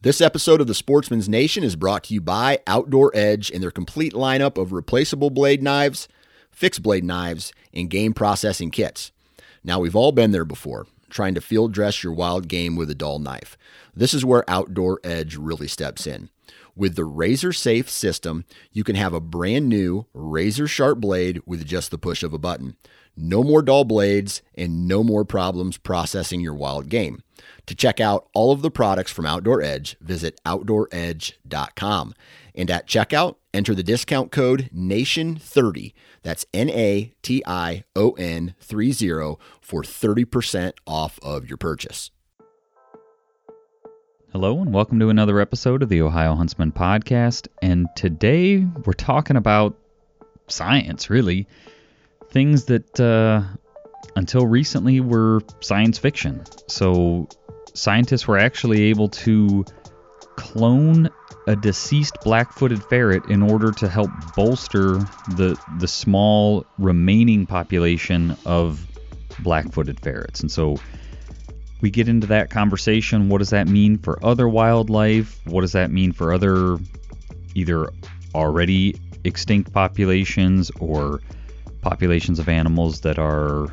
This episode of the Sportsman's Nation is brought to you by Outdoor Edge and their complete lineup of replaceable blade knives, fixed blade knives, and game processing kits. Now, we've all been there before, trying to field dress your wild game with a dull knife. This is where Outdoor Edge really steps in. With the Razor Safe system, you can have a brand new razor sharp blade with just the push of a button. No more dull blades and no more problems processing your wild game. To check out all of the products from Outdoor Edge, visit OutdoorEdge.com. And at checkout, enter the discount code NATION30. That's NATION30 for 30% off of your purchase. Hello and welcome to another episode of the Ohio Huntsman Podcast. And today we're talking about science, really. Things that until recently were science fiction. So scientists were actually able to clone a deceased black-footed ferret in order to help bolster the small remaining population of black-footed ferrets. And so we get into that conversation. What does that mean for other wildlife? What does that mean for other either already extinct populations or populations of animals that are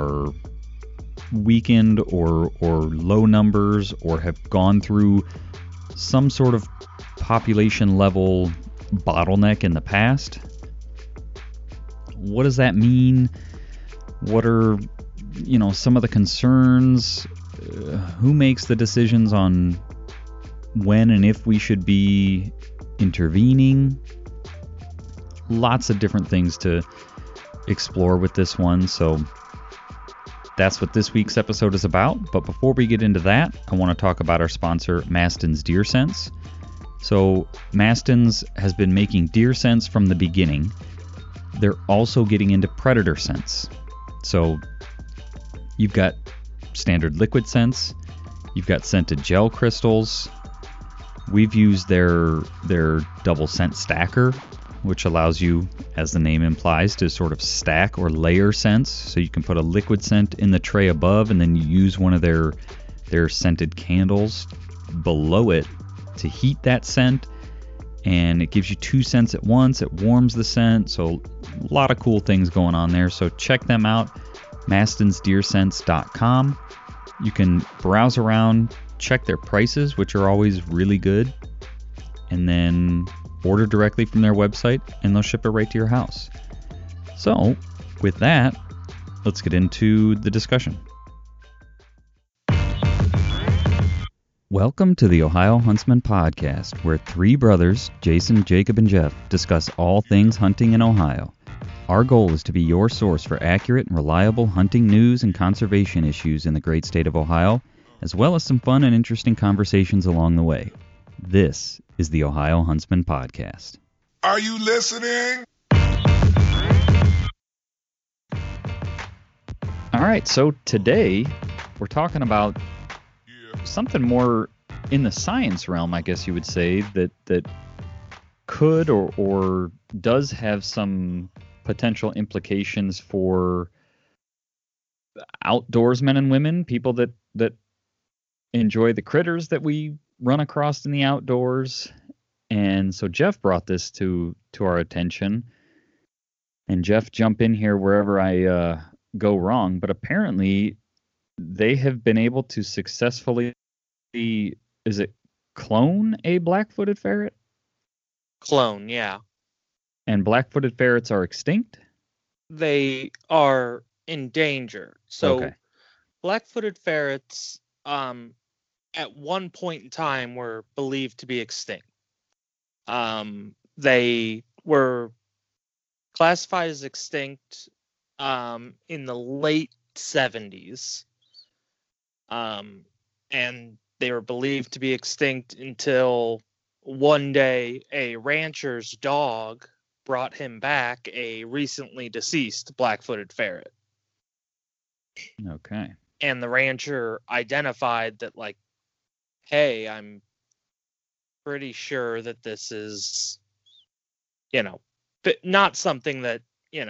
weakened or low numbers or have gone through some sort of population level bottleneck in the past? What does that mean? What are, some of the concerns? Who makes the decisions on when and if we should be intervening? Lots of different things to explore with this one, so that's what this week's episode is about. But before we get into that, I want to talk about our sponsor, Mastin's Deer Sense. So Mastin's has been making deer scents from the beginning. They're also getting into predator scents. So you've got standard liquid scents, you've got scented gel crystals. We've used their double scent stacker, which allows you, as the name implies, to sort of stack or layer scents. So you can put a liquid scent in the tray above, and then you use one of their scented candles below it to heat that scent. And it gives you two scents at once. It warms the scent. So a lot of cool things going on there. So check them out, mastinsdeerscents.com. You can browse around, check their prices, which are always really good, and then order directly from their website, and they'll ship it right to your house. So, with that, let's get into the discussion. Welcome to the Ohio Huntsman Podcast, where three brothers, Jason, Jacob, and Jeff, discuss all things hunting in Ohio. Our goal is to be your source for accurate and reliable hunting news and conservation issues in the great state of Ohio, as well as some fun and interesting conversations along the way. This is the Ohio Huntsman Podcast. Are you listening? All right, so today we're talking about something more in the science realm, I guess you would say, that could or does have some potential implications for outdoorsmen and women, people that enjoy the critters that we run across in the outdoors. And so Jeff brought this to our attention, and Jeff, jump in here wherever I go wrong, but apparently they have been able to successfully clone a black-footed ferret? Clone, yeah. And black-footed ferrets are extinct? They are in danger. So okay. Black-footed ferrets at one point in time were believed to be extinct. They were classified as extinct in the late 70s. And they were believed to be extinct until one day a rancher's dog brought him back a recently deceased black-footed ferret. Okay. And the rancher identified that, like, hey, I'm pretty sure that this is, not something that,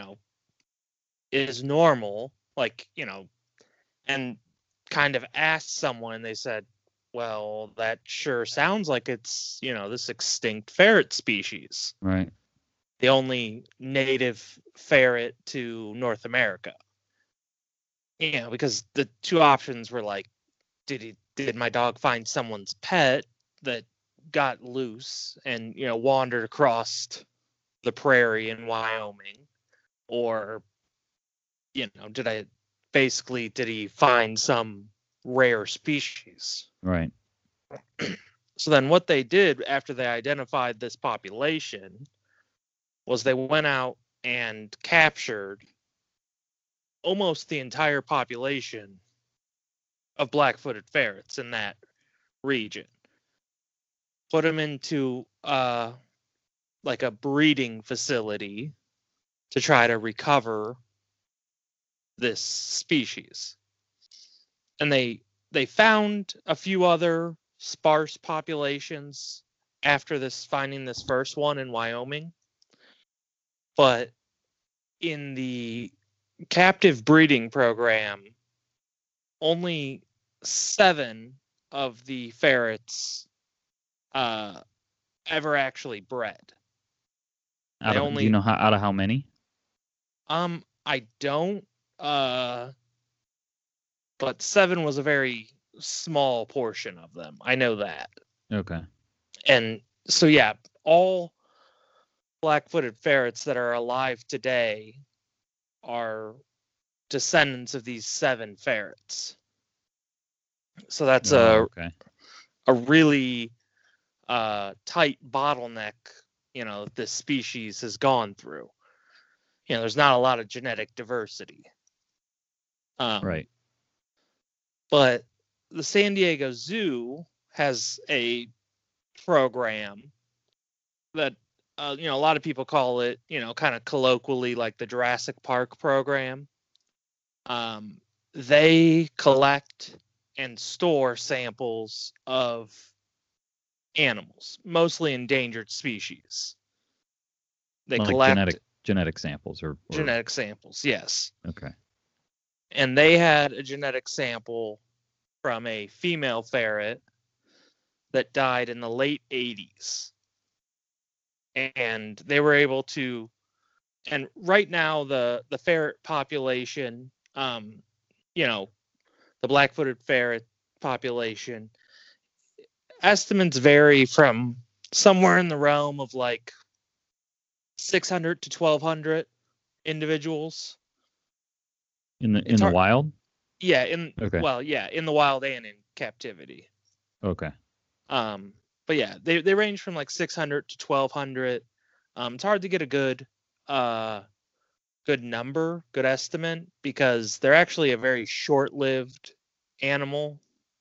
is normal, and kind of asked someone, and they said, Well, that sure sounds like it's, this extinct ferret species, Right. the only native ferret to North America. Because the two options were like, did my dog find someone's pet that got loose and, wandered across the prairie in Wyoming? Or, did he find some rare species? Right. So then what they did after they identified this population was they went out and captured almost the entire population of black-footed ferrets in that region. Put them into like a breeding facility to try to recover this species. And they found a few other sparse populations after finding this first one in Wyoming. But in the captive breeding program, only 7 of the ferrets ever actually bred. Do you know out of how many? I don't. But 7 was a very small portion of them. I know that. Okay. And so, yeah, all black-footed ferrets that are alive today are descendants of these 7 ferrets. So that's a really tight bottleneck, this species has gone through. There's not a lot of genetic diversity. Right. But the San Diego Zoo has a program that, a lot of people call it, kind of colloquially like the Jurassic Park program. They collect and store samples of animals, mostly endangered species. They like collect genetic samples or genetic samples, yes. Okay. And they had a genetic sample from a female ferret that died in the late 80s. And they were able to, and right now the ferret population, the black-footed ferret population, estimates vary from somewhere in the realm of like 600 to 1,200 individuals. In the wild? Yeah, in the wild and in captivity. Okay. But yeah, they range from like 600 to 1,200. It's hard to get a good number, good estimate, because they're actually a very short-lived animal.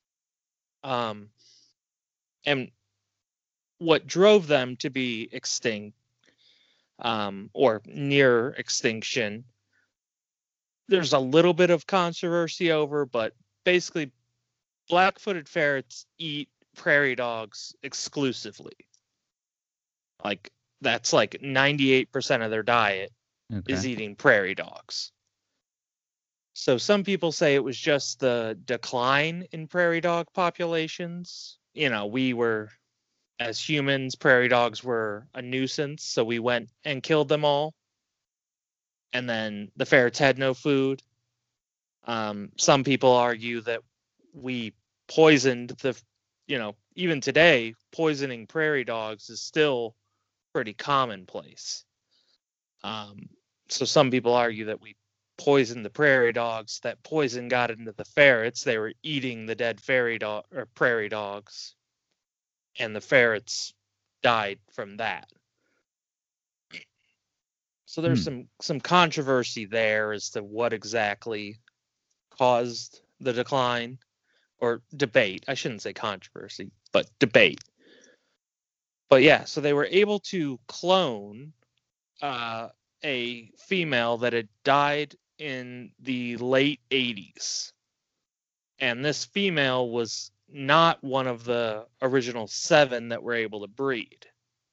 And what drove them to be extinct, or near extinction, there's a little bit of controversy over, but basically black-footed ferrets eat prairie dogs exclusively. Like, that's like 98% of their diet is eating prairie dogs. So some people say it was just the decline in prairie dog populations. We were, as humans, prairie dogs were a nuisance, so we went and killed them all. And then the ferrets had no food. Some people argue that we poisoned even today, poisoning prairie dogs is still pretty commonplace. So some people argue that we poisoned the prairie dogs. That poison got into the ferrets. They were eating the dead prairie dogs, and the ferrets died from that. So there's some controversy there as to what exactly caused the decline, or debate. I shouldn't say controversy, but debate. But yeah, so they were able to clone a female that had died in the late 80s. And this female was not one of the original 7 that were able to breed.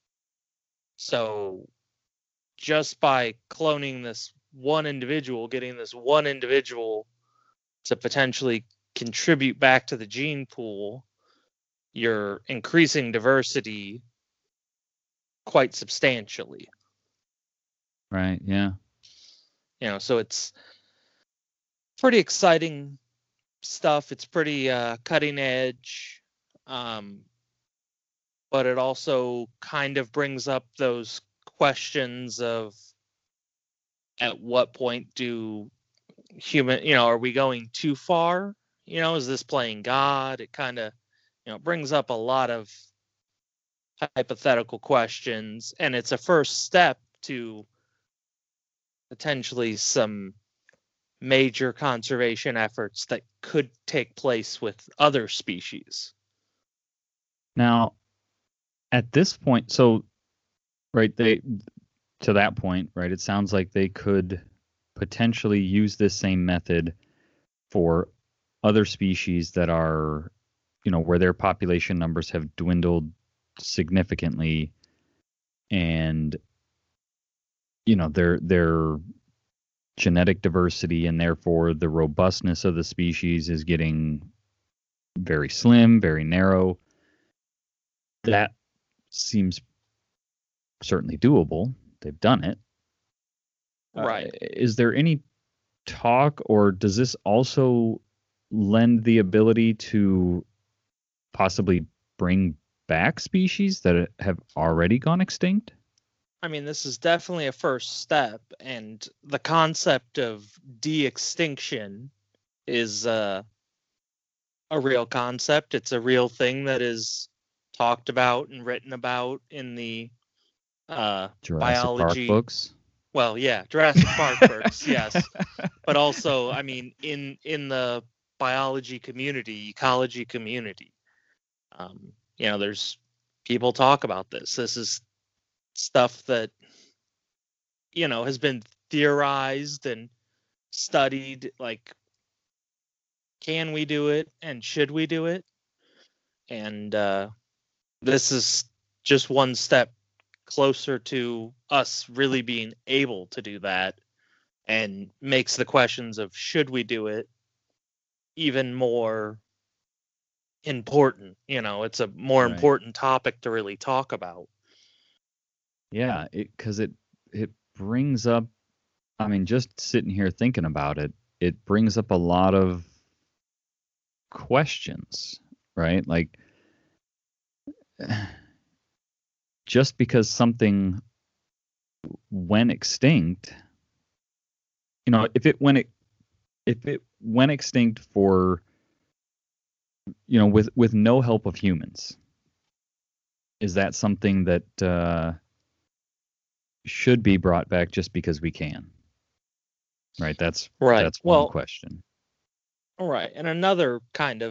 So just by cloning this one individual, getting this one individual to potentially contribute back to the gene pool, you're increasing diversity quite substantially. Right. Yeah. So it's pretty exciting stuff. It's pretty cutting edge. But it also kind of brings up those questions of at what point do are we going too far? Is this playing God? It kind of, brings up a lot of hypothetical questions, and it's a first step to potentially some major conservation efforts that could take place with other species. Now, at this point, so right, to that point, right, it sounds like they could potentially use this same method for other species that are, where their population numbers have dwindled significantly, and their genetic diversity and therefore the robustness of the species is getting very slim, very narrow. That seems certainly doable. They've done it. Right. Is there any talk, or does this also lend the ability to possibly bring back species that have already gone extinct? I mean, this is definitely a first step, and the concept of de-extinction is a real concept. It's a real thing that is talked about and written about in the Jurassic biology Park books. Well, yeah, Jurassic Park books, yes, but also, I mean, in the biology community, ecology community, there's people talk about this. This is stuff that has been theorized and studied. Like, can we do it, and should we do it? And this is just one step closer to us really being able to do that, and makes the questions of should we do it even more important. It's a more Right. important topic to really talk about. Yeah, because it brings up, I mean, just sitting here thinking about it, it brings up a lot of questions, right? Like, just because something went extinct, if it went extinct for, with no help of humans, is that something that should be brought back just because we can? Right. That's Right. That's Well, one question. Right. And another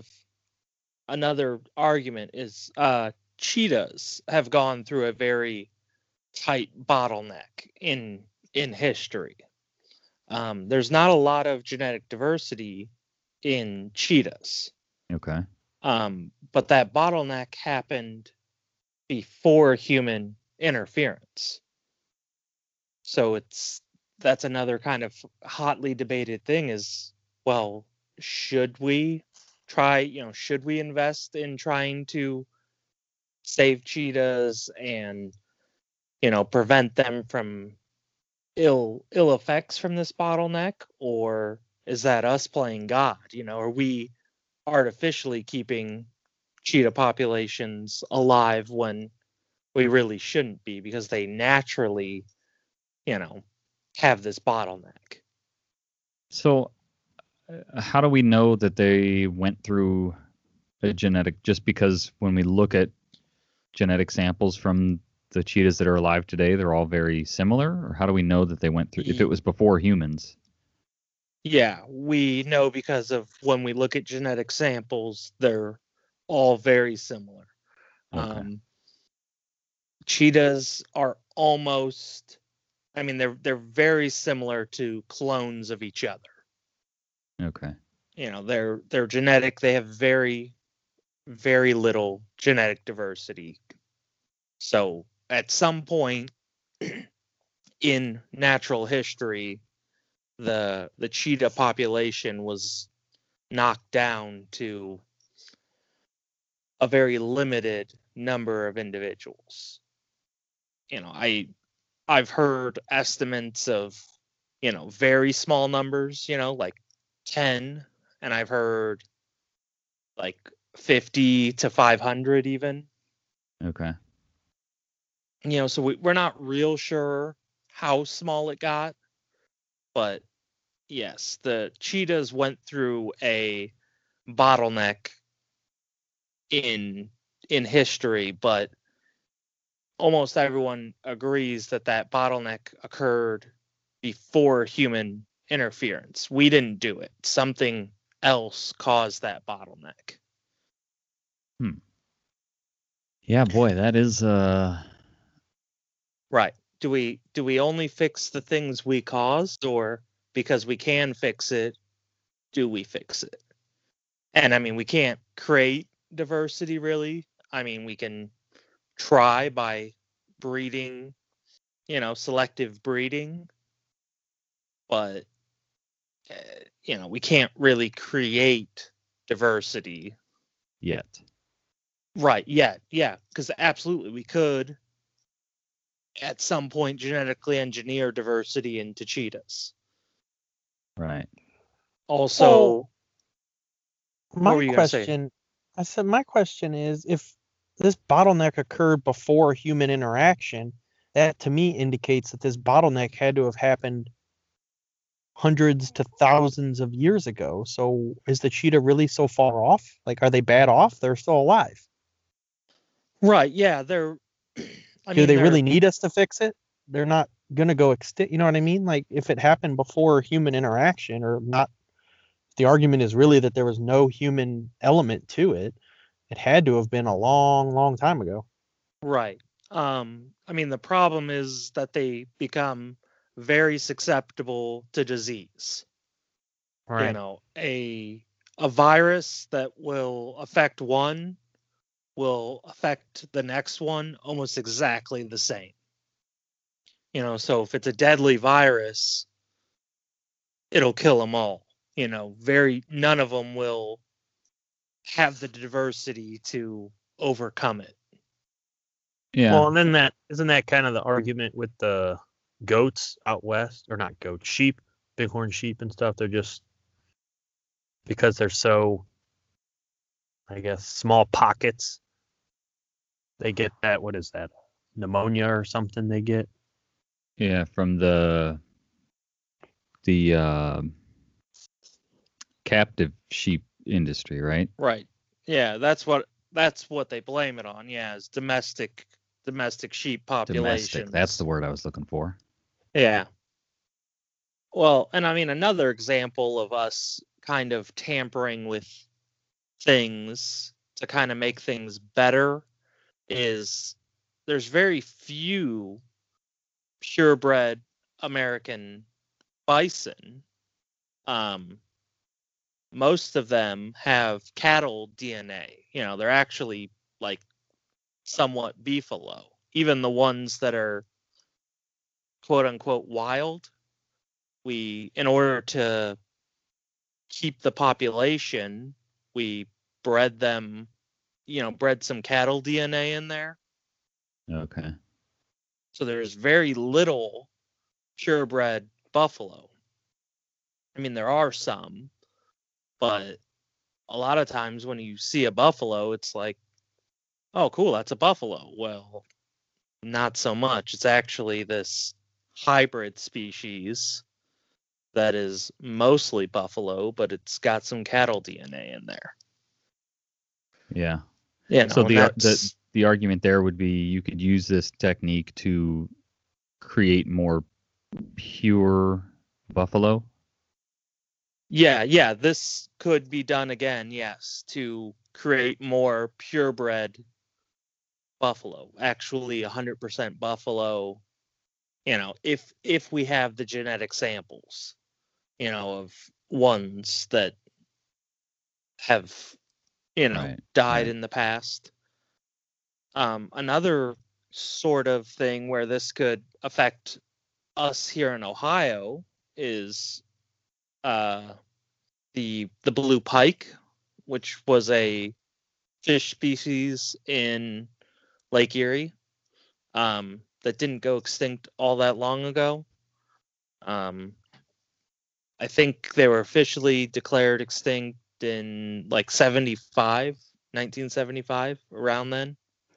argument is cheetahs have gone through a very tight bottleneck in history. There's not a lot of genetic diversity in cheetahs. Okay. But that bottleneck happened before human interference. So that's another kind of hotly debated thing is, well, should we invest in trying to save cheetahs and, prevent them from ill effects from this bottleneck? Or is that us playing God? Are we artificially keeping cheetah populations alive when we really shouldn't be, because they naturally, have this bottleneck? So, how do we know that they went through a genetic? Just because when we look at genetic samples from the cheetahs that are alive today, they're all very similar? Or how do we know that they went through, if it was before humans? Yeah, we know because of when we look at genetic samples, they're all very similar. Okay. Cheetahs are almost, I mean, they're very similar to clones of each other. Okay. They're genetic. They have very, very little genetic diversity. So at some point in natural history, the cheetah population was knocked down to a very limited number of individuals. I've heard estimates of, very small numbers, like 10, and I've heard like 50 to 500 even. Okay. So we're not real sure how small it got, but yes, the cheetahs went through a bottleneck in history, but almost everyone agrees that bottleneck occurred before human interference. We didn't do it. Something else caused that bottleneck. Yeah, boy, that is Right. Do we only fix the things we caused, or because we can fix it, do we fix it? And I mean, we can't create diversity really. I mean, we can try by breeding, selective breeding, but we can't really create diversity yet. right yet. Yeah, because absolutely we could at some point genetically engineer diversity into cheetahs. Right. Also, my were you gonna say? question, I said, my question is, if this bottleneck occurred before human interaction, that to me indicates that this bottleneck had to have happened hundreds to thousands of years ago. So is the cheetah really so far off? Like, are they bad off? They're still alive. Right. Yeah. Do they really need us to fix it? They're not going to go extinct. You know what I mean? Like, if it happened before human interaction, or not, the argument is really that there was no human element to it, it had to have been a long, long time ago. Right. I mean, the problem is that they become very susceptible to disease. Right. A virus that will affect one will affect the next one almost exactly the same. So if it's a deadly virus, it'll kill them all. None of them will have the diversity to overcome it. Yeah. Well, and then isn't that kind of the argument with the goats out west, or not goats, sheep, bighorn sheep and stuff? They're just, because they're so, I guess, small pockets, they get that, what is that, pneumonia or something they get? Yeah, from the captive sheep industry, right? Right. Yeah, that's what they blame it on. Yeah, is domestic sheep populations. Domestic. That's the word I was looking for. Yeah. Well, and I mean, another example of us kind of tampering with things to kind of make things better is there's very few purebred American bison. Most of them have cattle DNA. They're actually like somewhat beefalo. Even the ones that are quote unquote wild, in order to keep the population, we bred them, bred some cattle DNA in there. Okay. So there's very little purebred buffalo. I mean, there are some, but a lot of times when you see a buffalo, it's like, oh, cool, that's a buffalo. Well, not so much. It's actually this hybrid species that is mostly buffalo, but it's got some cattle DNA in there. Yeah. So the argument there would be you could use this technique to create more pure buffalo. Yeah, this could be done again, yes, to create more purebred buffalo, actually 100% buffalo, if we have the genetic samples, of ones that have, died in the past. Another sort of thing where this could affect us here in Ohio is the blue pike, which was a fish species in Lake Erie that didn't go extinct all that long ago. I think they were officially declared extinct in like 1975, around then.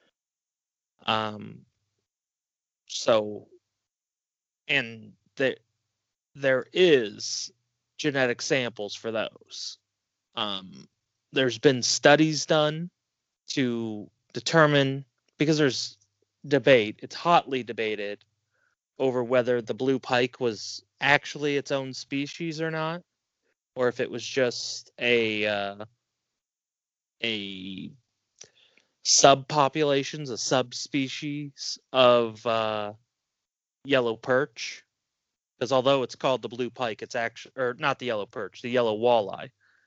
So, and there is genetic samples for those. There's been studies done to determine, because there's debate, it's hotly debated over whether the blue pike was actually its own species or not, or if it was just a subpopulations, a subspecies of yellow perch. Because although it's called the blue pike, it's actually, or not the yellow perch, the yellow walleye.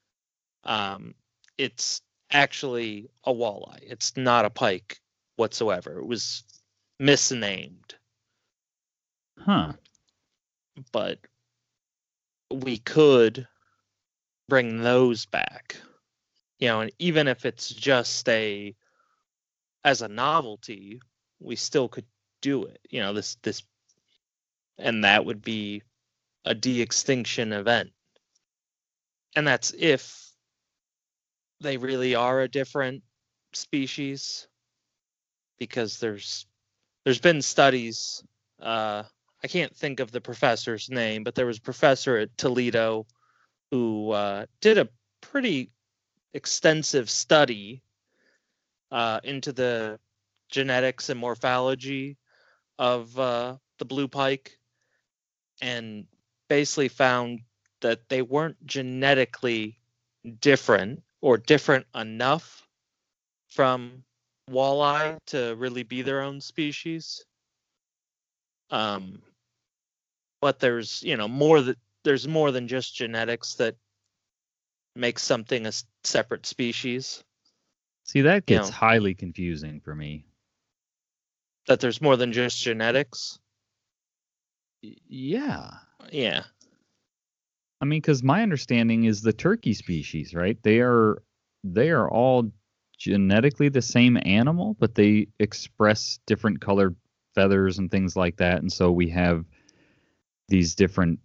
It's actually a walleye. It's not a pike whatsoever. It was misnamed. Huh. But we could bring those back. And even if it's just as a novelty, we still could do it. This and that would be a de-extinction event. And that's if they really are a different species, because there's been studies. I can't think of the professor's name, but there was a professor at Toledo who did a pretty extensive study into the genetics and morphology of the blue pike, and basically found that they weren't genetically different or different enough from walleye to really be their own species. But there's there's more than just genetics that makes something a separate species. See, that gets highly confusing for me. That there's more than just genetics. Yeah. Yeah. I mean, because my understanding is the turkey species, right? They are all genetically the same animal, but they express different colored feathers and things like that, and so we have these different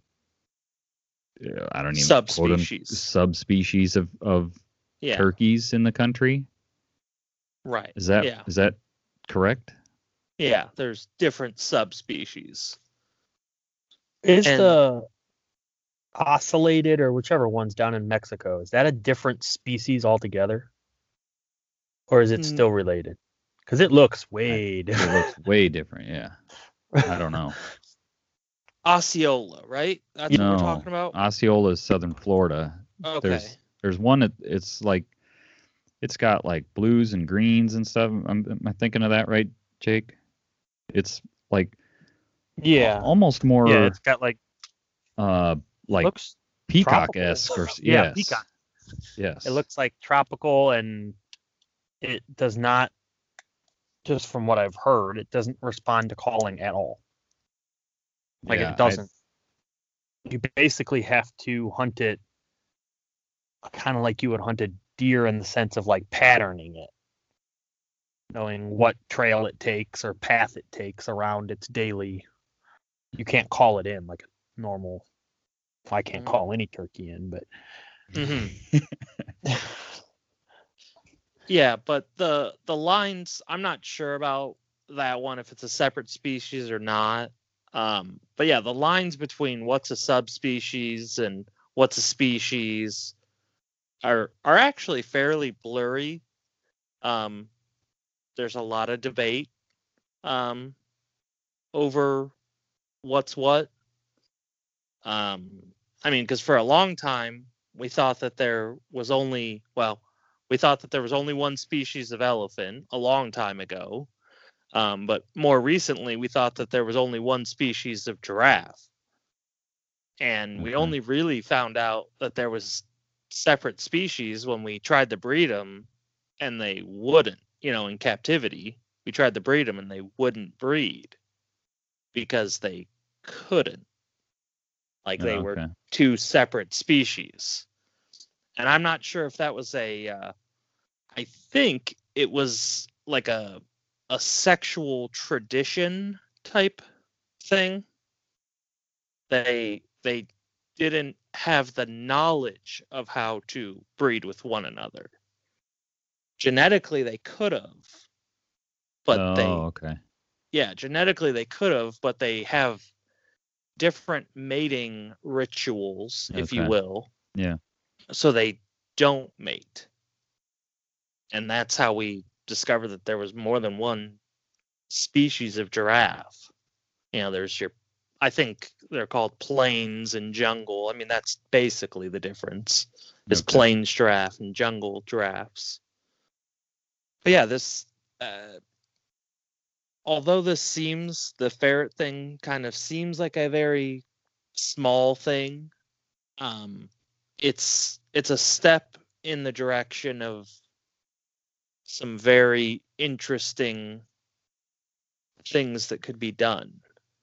I don't even subspecies of turkeys in the country. Right. Is that correct? Yeah, there's different subspecies. Is the ocellated, or whichever one's down in Mexico, is that a different species altogether? Or is it still related? Because it looks way different. It looks way different, yeah. I don't know. Osceola, right? That's what we're talking about? Osceola is southern Florida. Okay. There's one it's like, it's got like blues and greens and stuff. Am I thinking of that right, Jake? It's like almost more. Yeah, it's got like looks peacock-esque or yes. Peacock. Yes. It looks like tropical, and it does not, just from what I've heard, it doesn't respond to calling at all. Like it doesn't. You basically have to hunt it kind of like you would hunt a deer, in the sense of like patterning it, knowing what trail it takes or path it takes around its daily. You can't call it in like a normal. I can't call any turkey in, but. Mm-hmm. Yeah, but the lines, I'm not sure about that one, if it's a separate species or not. But yeah, the lines between what's a subspecies and what's a species are actually fairly blurry. There's a lot of debate over what's what. I mean, because for a long time we thought that there was only one species of elephant a long time ago. But more recently, we thought that there was only one species of giraffe. And we only really found out that there was separate species when we tried to breed them, and they wouldn't, in captivity. We tried to breed them, and they wouldn't breed because they couldn't. Like, they were two separate species. And I'm not sure if that was a I think it was like a sexual tradition type thing. They didn't have the knowledge of how to breed with one another. Genetically they could have, but okay. genetically they could have, but they have different mating rituals, if you Okay. will. Yeah. So they don't mate. And that's how we discovered that there was more than one species of giraffe. There's I think they're called plains and jungle. I mean, that's basically the difference, is Okay. plains giraffe and jungle giraffes. But yeah, this, although the ferret thing kind of seems like a very small thing, it's a step in the direction of some very interesting things that could be done.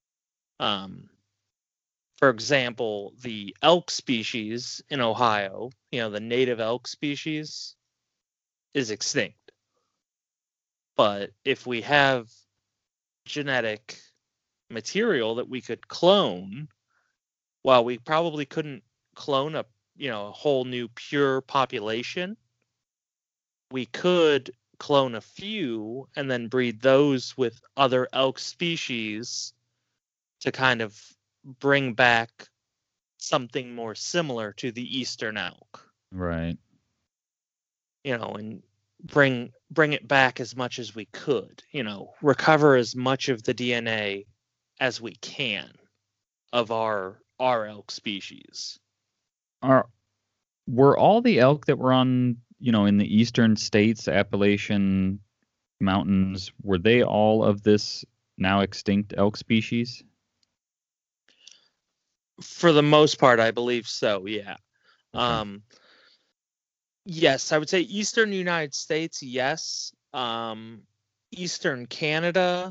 For example, the elk species in Ohio, the native elk species, is extinct. But if we have genetic material that we could clone, while we probably couldn't clone a whole new pure population, we could clone a few and then breed those with other elk species to kind of bring back something more similar to the eastern elk. Right. And bring it back as much as we could, recover as much of the DNA as we can of our elk species. Were all the elk that were on, in the eastern states, Appalachian Mountains, were they all of this now extinct elk species? For the most part, I believe so, yeah. Okay. Yes, I would say eastern United States, yes. Eastern Canada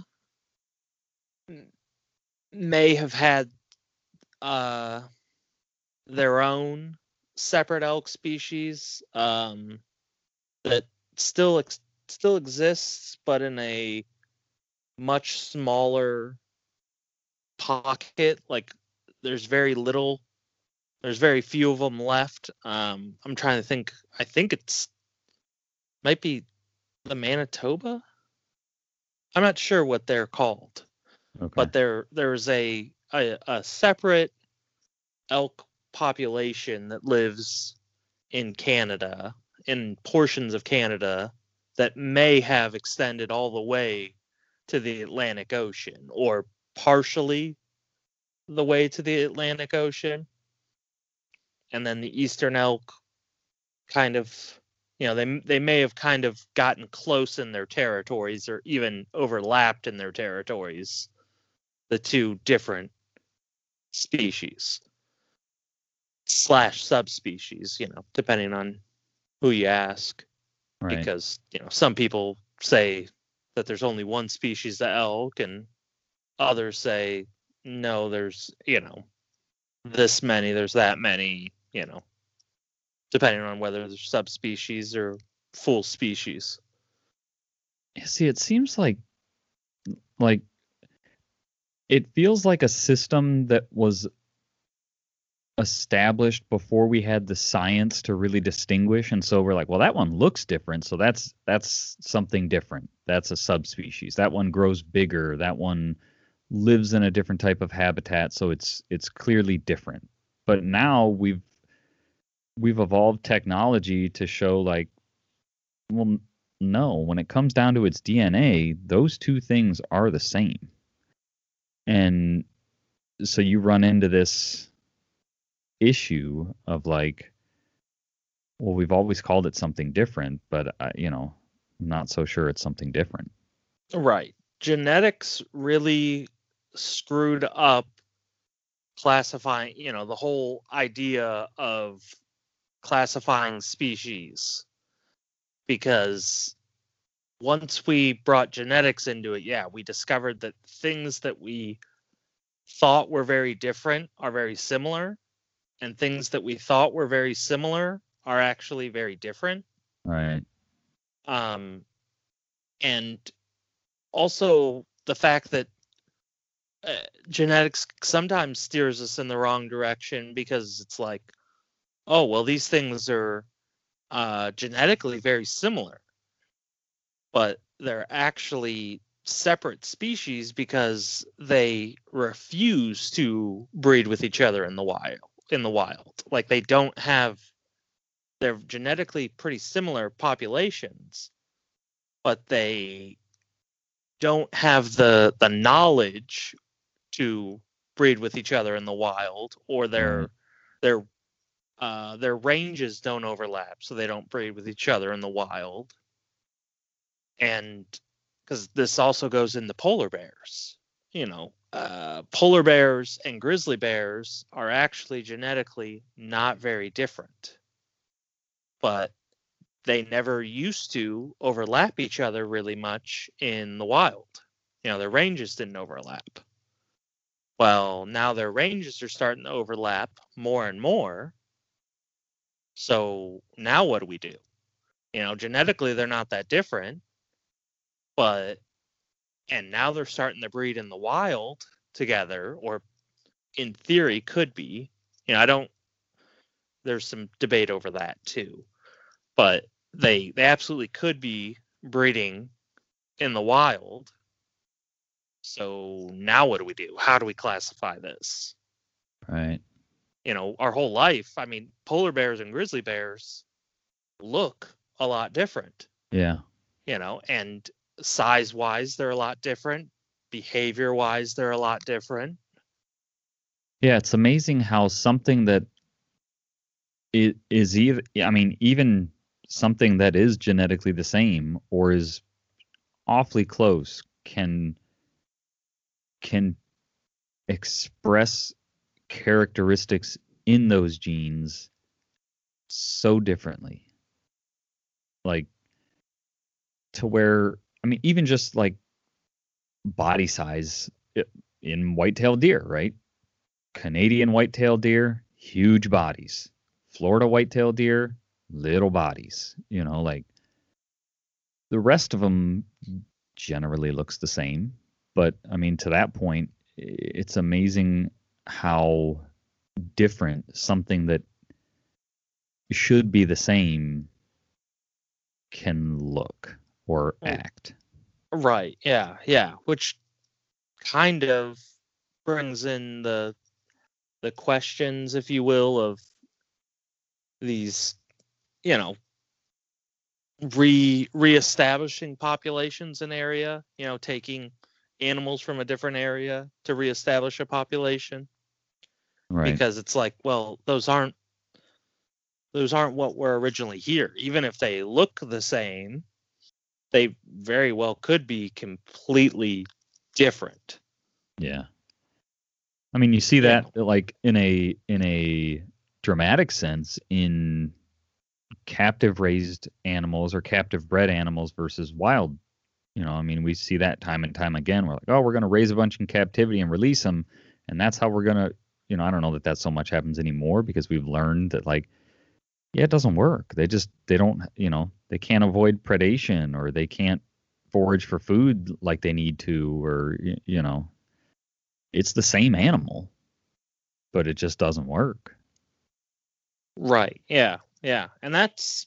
may have had their own separate elk species that still exists, but in a much smaller pocket. Like there's very few of them left. I'm trying to think. I think might be the Manitoba. I'm not sure what they're called, Okay. but there's a separate elk population that lives in Canada, in portions of Canada, that may have extended all the way to the Atlantic Ocean, or partially the way to the Atlantic Ocean. And then the eastern elk kind of, they may have kind of gotten close in their territories, or even overlapped in their territories, the two different species / subspecies, depending on who you ask. Right. Because, some people say that there's only one species of elk, and others say, no, there's, this many, there's that many, depending on whether they're subspecies or full species. See, it seems like it feels like a system that was established before we had the science to really distinguish, and so we're like, well, that one looks different, so that's something different. That's a subspecies. That one grows bigger. That one lives in a different type of habitat, so it's clearly different. But now we've evolved technology to show, like, well, no, when it comes down to its DNA, those two things are the same. And so you run into this issue of like, well, we've always called it something different, but I'm not so sure it's something different. Right. Genetics really screwed up classifying, the whole idea of classifying species, because once we brought genetics into it, we discovered that things that we thought were very different are very similar, and things that we thought were very similar are actually very different. Right. And also the fact that genetics sometimes steers us in the wrong direction, because it's like, oh, well, these things are genetically very similar, but they're actually separate species because they refuse to breed with each other in the wild. Like, they don't have, they're genetically pretty similar populations, but they don't have the knowledge to breed with each other in the wild, or their ranges don't overlap, so they don't breed with each other in the wild. And because this also goes into polar bears, polar bears and grizzly bears are actually genetically not very different, but they never used to overlap each other really much in the wild. Their ranges didn't overlap. Well, now their ranges are starting to overlap more and more. So now what do? Genetically, they're not that different, and now they're starting to breed in the wild together, or in theory could be. There's some debate over that too, but they absolutely could be breeding in the wild. So now what do? How do we classify this? Right. Our whole life, polar bears and grizzly bears look a lot different. Yeah. And size-wise, they're a lot different. Behavior-wise, they're a lot different. Yeah, it's amazing how something that is even something that is genetically the same or is awfully close can express characteristics in those genes so differently. Like, to where, even just like body size in white-tailed deer, right? Canadian white-tailed deer, huge bodies. Florida white-tailed deer, little bodies. Like, the rest of them generally looks the same. But, to that point, it's amazing how different something that should be the same can look or act. Right. Yeah. Which kind of brings in the questions, if you will, of these, reestablishing populations in area, taking animals from a different area to reestablish a population. Right. Because it's like, well, those aren't what were originally here. Even if they look the same, they very well could be completely different. Yeah. You see that like in a dramatic sense in captive raised animals or captive bred animals versus wild. We see that time and time again. We're like, oh, we're going to raise a bunch in captivity and release them. And that's how we're going to, I don't know that so much happens anymore, because we've learned that, like, yeah, it doesn't work. They don't, they can't avoid predation, or they can't forage for food like they need to, or, it's the same animal, but it just doesn't work. Right. Yeah. And that's,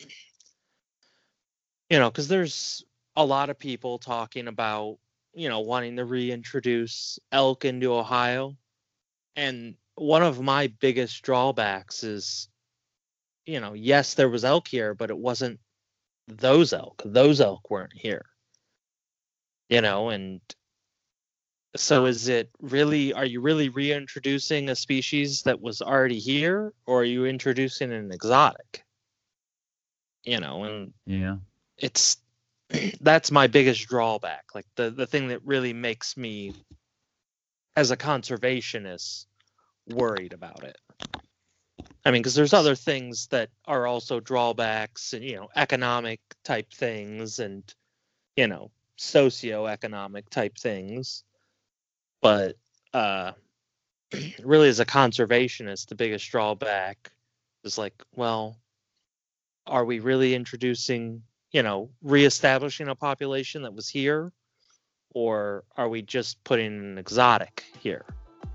because there's a lot of people talking about, wanting to reintroduce elk into Ohio. And one of my biggest drawbacks is, yes, there was elk here, but it wasn't those elk. Those elk weren't here. And so are you really reintroducing a species that was already here, or are you introducing an exotic? And yeah, that's my biggest drawback. Like, the thing that really makes me, as a conservationist, worried about it. Because there's other things that are also drawbacks, and, economic type things, and, socioeconomic type things. But really, as a conservationist, the biggest drawback is like, well, are we really introducing, reestablishing a population that was here, or are we just putting an exotic here?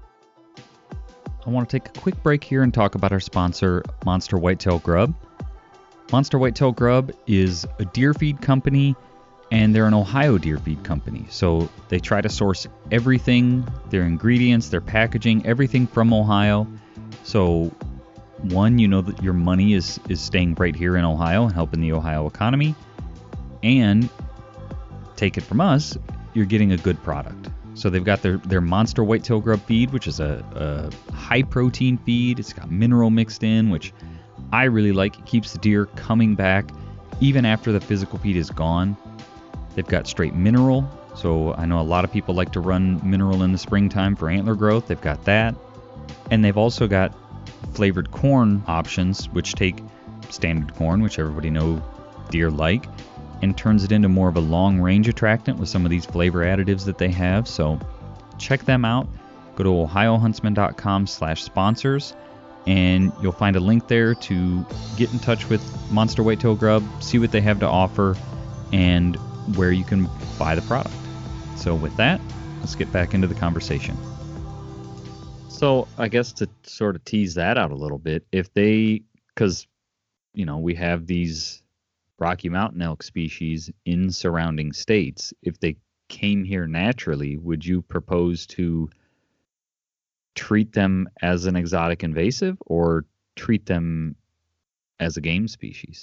I want to take a quick break here and talk about our sponsor, Monster Whitetail Grub. Monster Whitetail Grub is a deer feed company, and they're an Ohio deer feed company. So they try to source everything, their ingredients, their packaging, everything from Ohio. So one, you know that your money is staying right here in Ohio and helping the Ohio economy. And take it from us, you're getting a good product. So they've got their Monster Whitetail Grub feed, which is a high protein feed. It's got mineral mixed in, which I really like. It keeps the deer coming back even after the physical feed is gone. They've got straight mineral. So I know a lot of people like to run mineral in the springtime for antler growth. They've got that. And they've also got flavored corn options, which take standard corn, which everybody know deer like, and turns it into more of a long range attractant with some of these flavor additives that they have. So check them out. Go to ohiohuntsman.com/sponsors and you'll find a link there to get in touch with Monster Whitetail Grub, see what they have to offer, and where you can buy the product. So with that, let's get back into the conversation. So I guess to sort of tease that out a little bit, because we have these Rocky Mountain elk species in surrounding states, if they came here naturally, would you propose to treat them as an exotic invasive or treat them as a game species?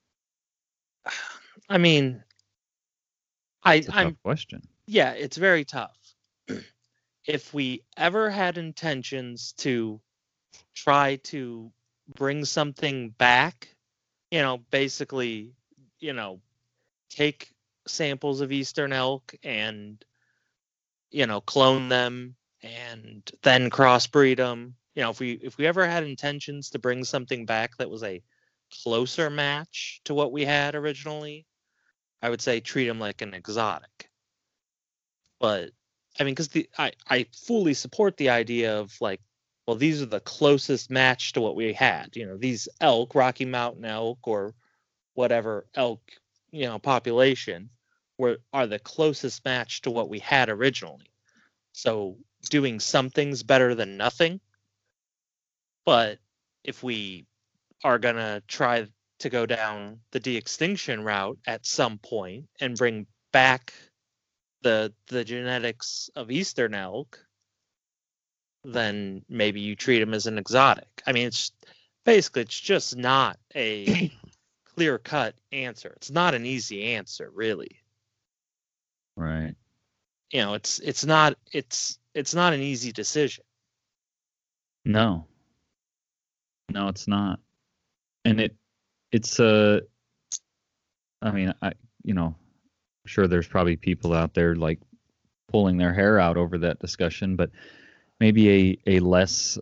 I mean, It's a tough question. Yeah, it's very tough. If we ever had intentions to try to bring something back, basically, take samples of eastern elk and, clone them and then crossbreed them. If we ever had intentions to bring something back that was a closer match to what we had originally, I would say treat them like an exotic. But I mean, because I fully support the idea of these are the closest match to what we had. These elk, Rocky Mountain elk or whatever elk, population are the closest match to what we had originally. So doing something's better than nothing. But if we are going to try to go down the de-extinction route at some point and bring back the genetics of eastern elk, then maybe you treat them as an exotic. I mean, it's just not a clear-cut answer. It's not an easy answer, really. Right. It's not an easy decision. No, it's not. And it's I mean, I'm sure there's probably people out there pulling their hair out over that discussion, but maybe a less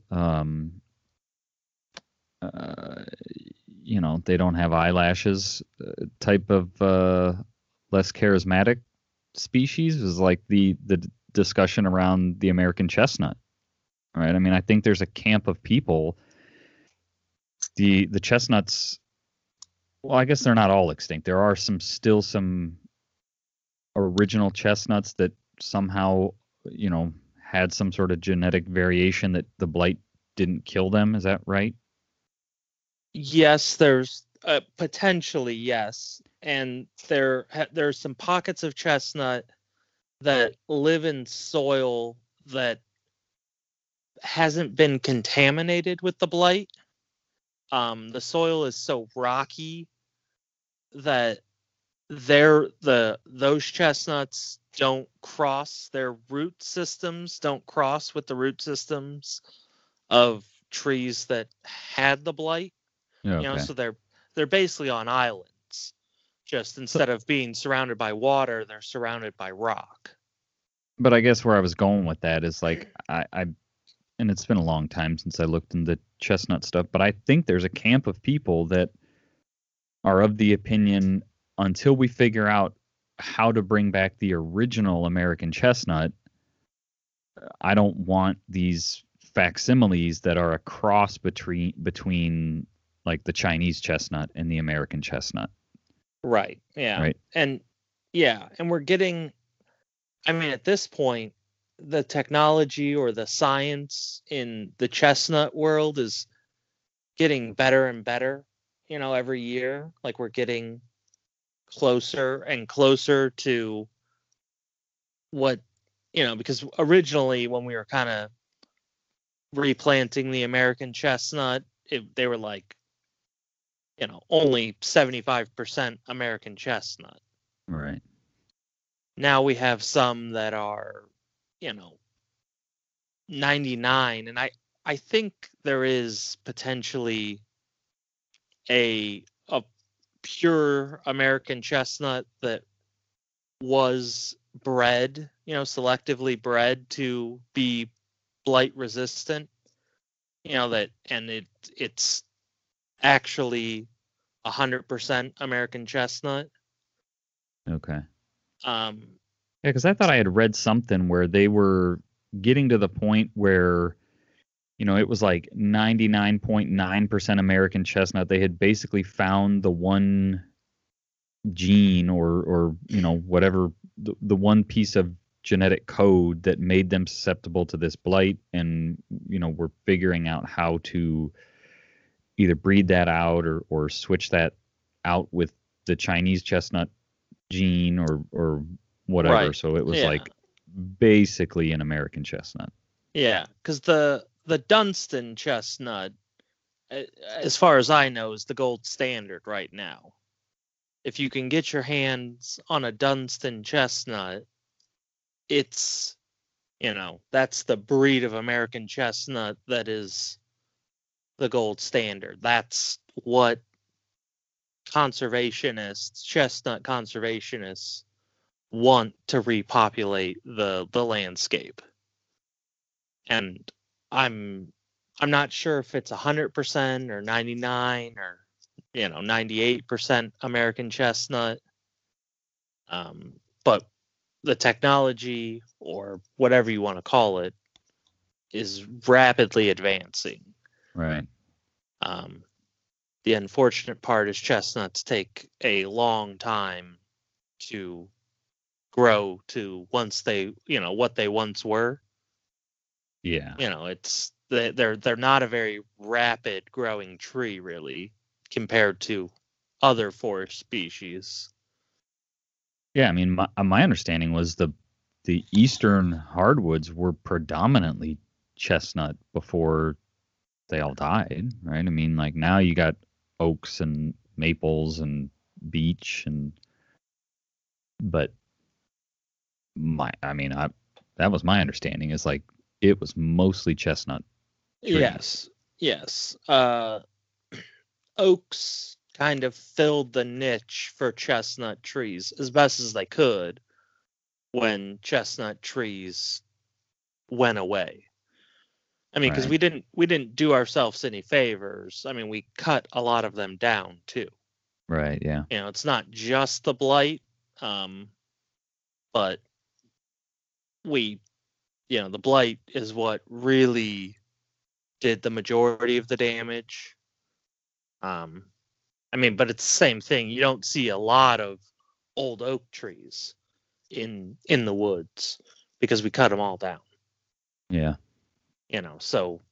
they don't have eyelashes type of less charismatic species is like the discussion around the American chestnut, right? I mean, I think there's a camp of people. The chestnuts, well, I guess they're not all extinct. There are still some original chestnuts that somehow, had some sort of genetic variation that the blight didn't kill them. Is that right? Yes, there's potentially, yes. And there's some pockets of chestnut that live in soil that hasn't been contaminated with the blight. The soil is so rocky that those chestnuts don't cross, their root systems don't cross with the root systems of trees that had the blight. Okay. So they're basically on islands. Just instead of being surrounded by water, they're surrounded by rock. But I guess where I was going with that is I and it's been a long time since I looked into chestnut stuff, but I think there's a camp of people that are of the opinion, until we figure out how to bring back the original American chestnut, I don't want these facsimiles that are a cross between like the Chinese chestnut and the American chestnut. Right. Yeah. Right. And we're getting, I mean, at this point, the technology or the science in the chestnut world is getting better and better, every year. Like we're getting closer and closer to what, because originally when we were kind of replanting the American chestnut, they were like, only 75% American chestnut. Right. Now we have some that are, 99, and I think there is potentially a pure American chestnut that was bred, selectively bred to be blight resistant, it's actually 100% American chestnut. Okay. Um, Yeah, because I thought I had read something where they were getting to the point where, it was like 99.9% American chestnut. They had basically found the one gene or whatever, the one piece of genetic code that made them susceptible to this blight, and we're figuring out how to either breed that out or switch that out with the Chinese chestnut gene or whatever. Right. So it was Yeah. like basically an American chestnut. Yeah, because the Dunstan chestnut, as far as I know, is the gold standard right now. If you can get your hands on a Dunstan chestnut, it's, that's the breed of American chestnut that is the gold standard. That's what chestnut conservationists want to repopulate the landscape. And I'm not sure if it's 100% or 99 or 98% American chestnut. But the technology, or whatever you want to call it, is rapidly advancing. Right. The unfortunate part is chestnuts take a long time to grow to what they once were. Yeah. It's they're not a very rapid growing tree, really, compared to other forest species. Yeah, I mean, my understanding was the eastern hardwoods were predominantly chestnut before they all died, right? I mean, like now you got oaks and maples and beech but that was my understanding, is like it was mostly chestnut trees. Yes. Oaks kind of filled the niche for chestnut trees as best as they could when chestnut trees went away. I mean, because Right. we didn't do ourselves any favors. I mean, we cut a lot of them down too. Right, yeah. It's not just the blight, but the blight is what really did the majority of the damage. I mean, but it's the same thing. You don't see a lot of old oak trees in the woods because we cut them all down. Yeah. So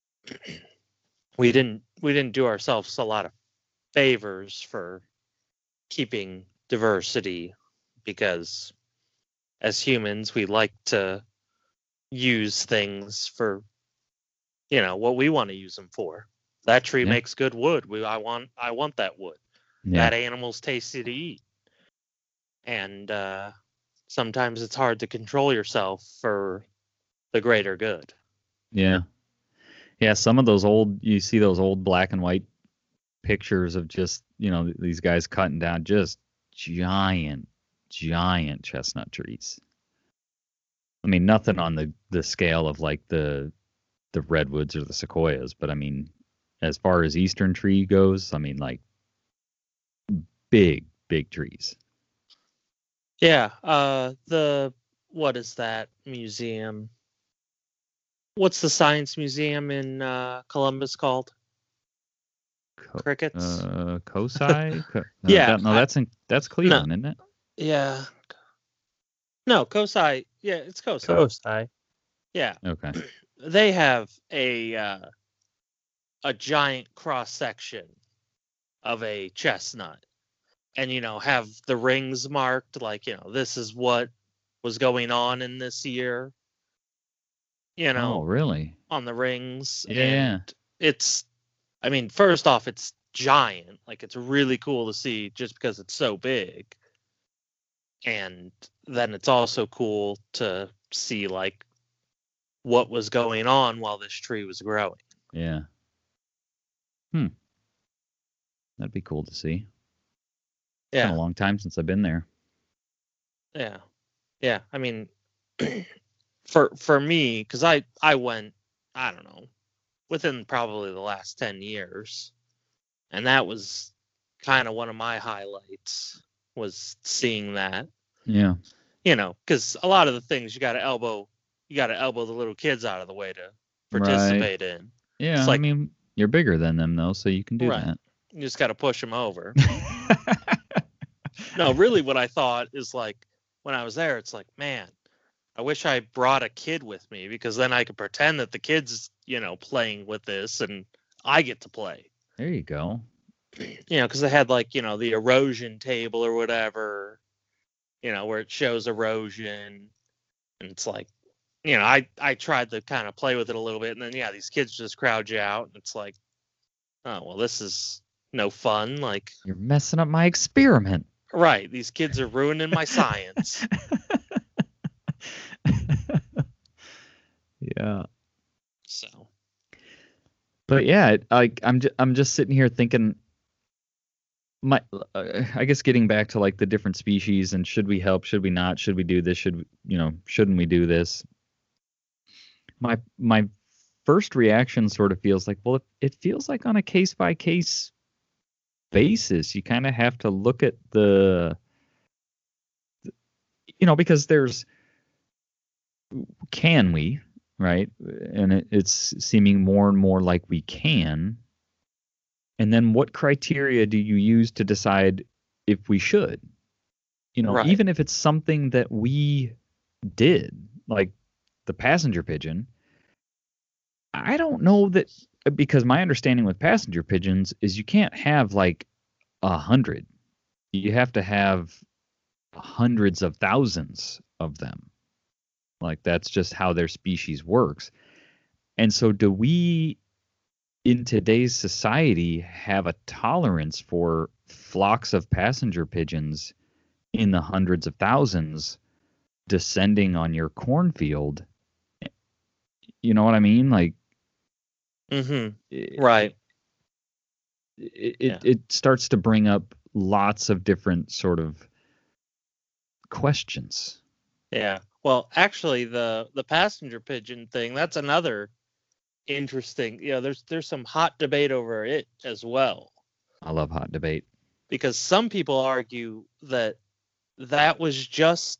we didn't do ourselves a lot of favors for keeping diversity, because as humans we like to use things for what we want to use them for. That tree Yeah. makes good wood. I want that wood. Yeah. That animal's tasty to eat. And sometimes it's hard to control yourself for the greater good. Yeah. Yeah, some of those you see those old black and white pictures of just, these guys cutting down just giant chestnut trees. I mean, nothing on the scale of like the redwoods or the sequoias, but I mean, as far as eastern tree goes, I mean, like big trees. Yeah. What is that museum? What's the science museum in Columbus called? Crickets. Kosai? Yeah, That's Cleveland, isn't it? Yeah. No, Kosai. Yeah, it's Kosai. Kosai. Yeah. Okay. They have a giant cross section of a chestnut, and have the rings marked, like this is what was going on in this year. Oh, really? On the rings, Yeah. and it's, I mean, first off, it's giant. Like, it's really cool to see just because it's so big. And then it's also cool to see, like, what was going on while this tree was growing. Yeah. That'd be cool to see. It's been a long time since I've been there. Yeah. Yeah. I mean, for me, because I went, I don't know, within probably the last 10 years. And that was kind of one of my highlights, was seeing that. Yeah. Because a lot of the things you got to elbow the little kids out of the way to participate in. Yeah, it's like, I mean, you're bigger than them, though, so you can do that. You just got to push them over. No, really what I thought is, like, when I was there, it's like, man, I wish I brought a kid with me, because then I could pretend that the kid's, playing with this and I get to play. There you go. Because they had, like, the erosion table or whatever, where it shows erosion. And it's like, I tried to kind of play with it a little bit. And then, these kids just crowd you out. And it's like, oh, well, this is no fun. Like, you're messing up my experiment. Right. These kids are ruining my science. Yeah. So. But yeah, I'm just sitting here thinking, I guess getting back to, like, the different species and should we help, should we not, should we do this, shouldn't we do this? My first reaction sort of feels like, well, it feels like on a case by case basis, you kind of have to look at because can we, right? And it's seeming more and more like we can. And then what criteria do you use to decide if we should? Right. Even if it's something that we did, like the passenger pigeon, I don't know that, because my understanding with passenger pigeons is you can't have like 100. You have to have hundreds of thousands of them. Like, that's just how their species works. And so do we, in today's society, have a tolerance for flocks of passenger pigeons in the hundreds of thousands descending on your cornfield? You know what I mean? Like, right. It starts to bring up lots of different sort of questions. Yeah. Well, actually, the passenger pigeon thing, that's another interesting. There's some hot debate over it as well. I love hot debate. Because some people argue that was just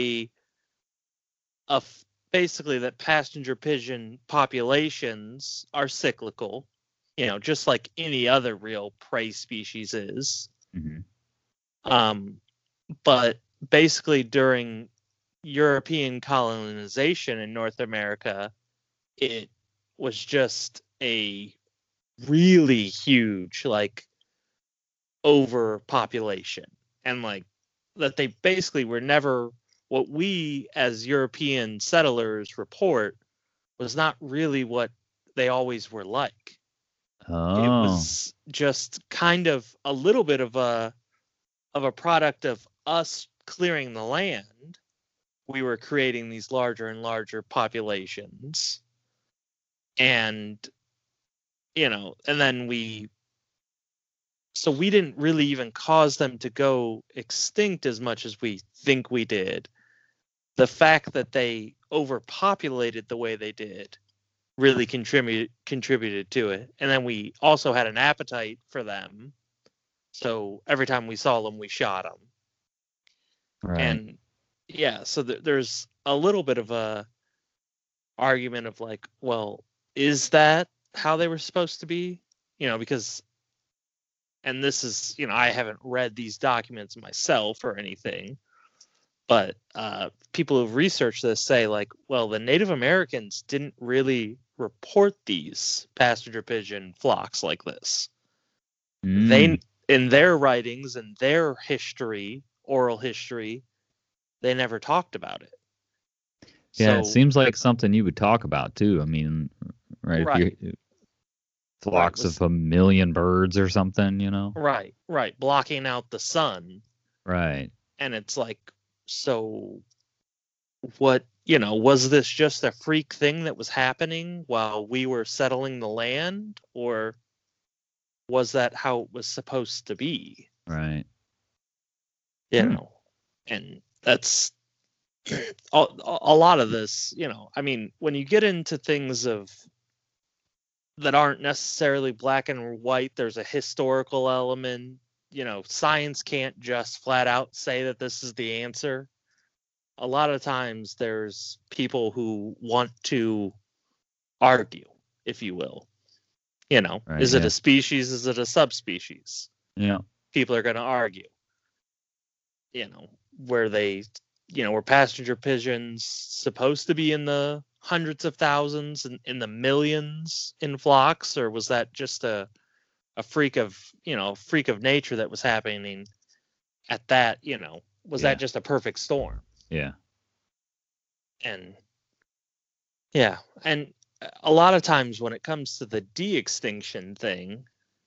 basically that passenger pigeon populations are cyclical, just like any other real prey species is. Mm-hmm. But basically during European colonization in North America, it was just a really huge, like, overpopulation, and like that they basically were never, what we as European settlers report was not really what they always were like. Oh. It was just kind of a little bit of a product of us clearing the land. We were creating these larger and larger populations, and and then we didn't really even cause them to go extinct as much as we think we did. The fact that they overpopulated the way they did really contributed to it. And then we also had an appetite for them. So every time we saw them, we shot them. Right. And yeah, so there's a little bit of a argument of like, well, is that how they were supposed to be? Because and this is, I haven't read these documents myself or anything, but people who've researched this say, like, well, the Native Americans didn't really report these passenger pigeon flocks like this. They, in their writings and their history, oral history, they never talked about it. Yeah, So, it seems like something you would talk about too. I mean, right? Right. If you, flocks of 1 million birds or something, right, blocking out the sun. Right. And it's like, so what, was this just a freak thing that was happening while we were settling the land, or was that how it was supposed to be? Right. And that's a lot of this, I mean, when you get into things that aren't necessarily black and white, there's a historical element. Science can't just flat out say that this is the answer. A lot of times there's people who want to argue, if you will. Right, Is it a species? Is it a subspecies? Yeah. People are going to argue. Where were passenger pigeons supposed to be in the hundreds of thousands and in the millions in flocks, or was that just a freak of nature that was happening at that? Was that just a perfect storm? Yeah. And a lot of times when it comes to the de-extinction thing,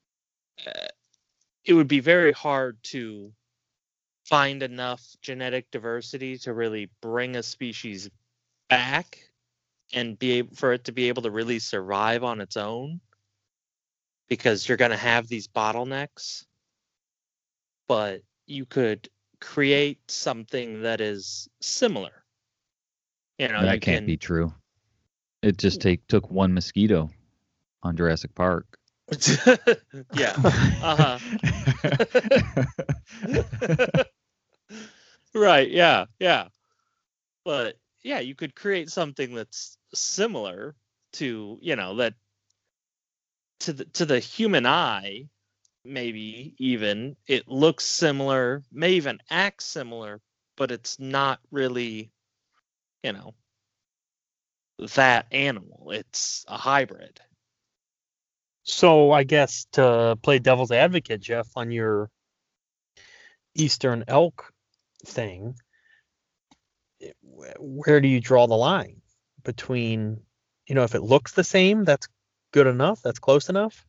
it would be very hard to find enough genetic diversity to really bring a species back and for it to be able to really survive on its own, because you're going to have these bottlenecks. But you could create something that is similar. That can't be true. It just took one mosquito on Jurassic Park. Yeah. Right. Yeah. But yeah, you could create something that's similar to, that to the human eye, maybe even it looks similar, may even act similar, but it's not really, that animal. It's a hybrid. So I guess to play devil's advocate, Jeff, on your eastern elk thing, where do you draw the line between, if it looks the same, that's good enough, that's close enough,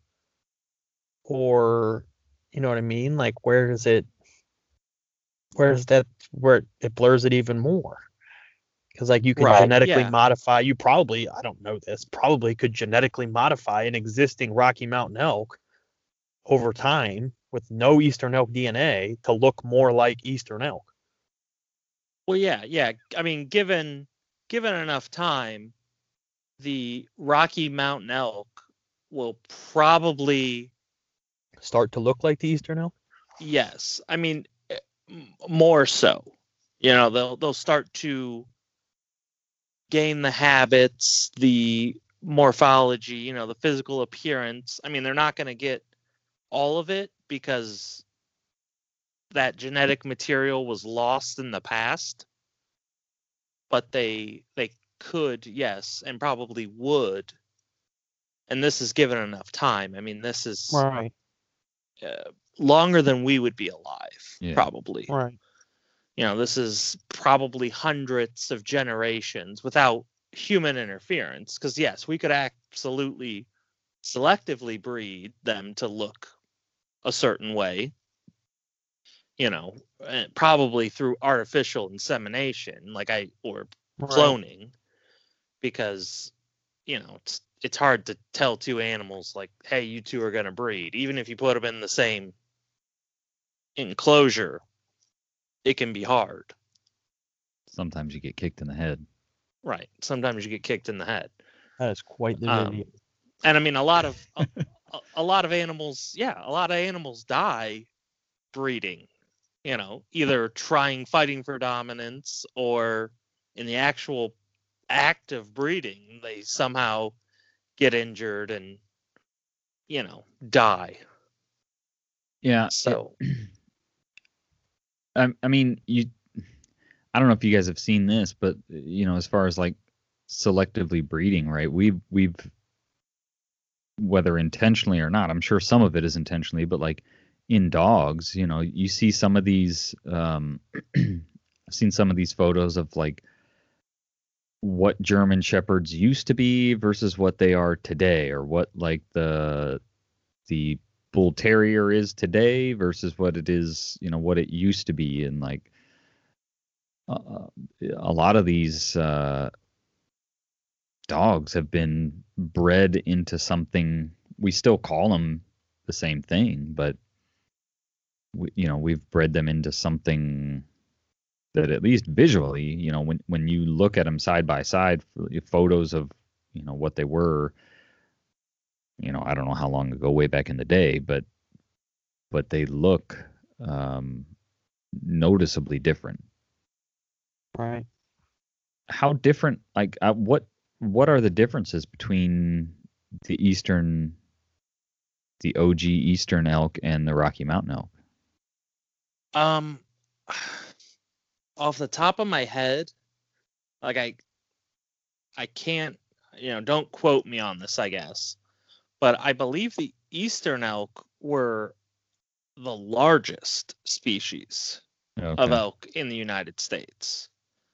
or you know what I mean? Like, where is that where it blurs it even more? Because like you can genetically modify, you probably, I don't know this, probably could genetically modify an existing Rocky Mountain elk over time with no eastern elk DNA to look more like eastern elk. Well, yeah. I mean, given enough time, the Rocky Mountain elk will probably start to look like the eastern elk. Yes, I mean, more so. They'll start to gain the habits, the morphology, the physical appearance. I mean, they're not going to get all of it because that genetic material was lost in the past, but they could, yes, and probably would. And this is given enough time. I mean, this is right. Longer than we would be alive, probably. Right. This is probably hundreds of generations without human interference. Because, yes, we could absolutely selectively breed them to look a certain way, probably through artificial insemination, or cloning, because, it's hard to tell two animals like, hey, you two are going to breed. Even if you put them in the same enclosure, it can be hard. Sometimes you get kicked in the head. Right. Sometimes you get kicked in the head. That is quite the video. And I mean, a lot of animals, a lot of animals die breeding, either fighting for dominance, or in the actual act of breeding, they somehow get injured and, die. Yeah. So I mean, I don't know if you guys have seen this, but as far as like selectively breeding, right? We've whether intentionally or not, I'm sure some of it is intentionally, but like in dogs, you see some of these I've seen some of these photos of like what German shepherds used to be versus what they are today, or what like the bull terrier is today versus what it is, what it used to be. And like a lot of these dogs have been bred into something. We still call them the same thing, but we've bred them into something that, at least visually, when you look at them side by side, photos of what they were, I don't know how long ago, way back in the day, but they look noticeably different. Right. How different? Like, what are the differences between the OG Eastern elk and the Rocky Mountain elk? off the top of my head, like I can't, don't quote me on this, I guess, but I believe the Eastern elk were the largest species of Okay. elk in the United States.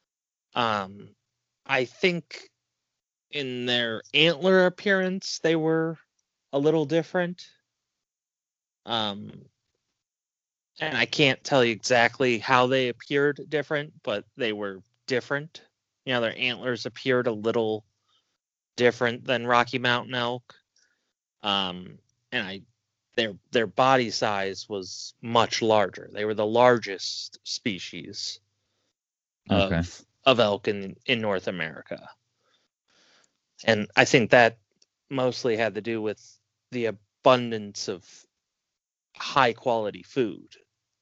I think in their antler appearance, they were a little different. And I can't tell you exactly how they appeared different, but they were different. Their antlers appeared a little different than Rocky Mountain elk. And their body size was much larger. They were the largest species Okay. of elk in North America. And I think that mostly had to do with the abundance of high quality food.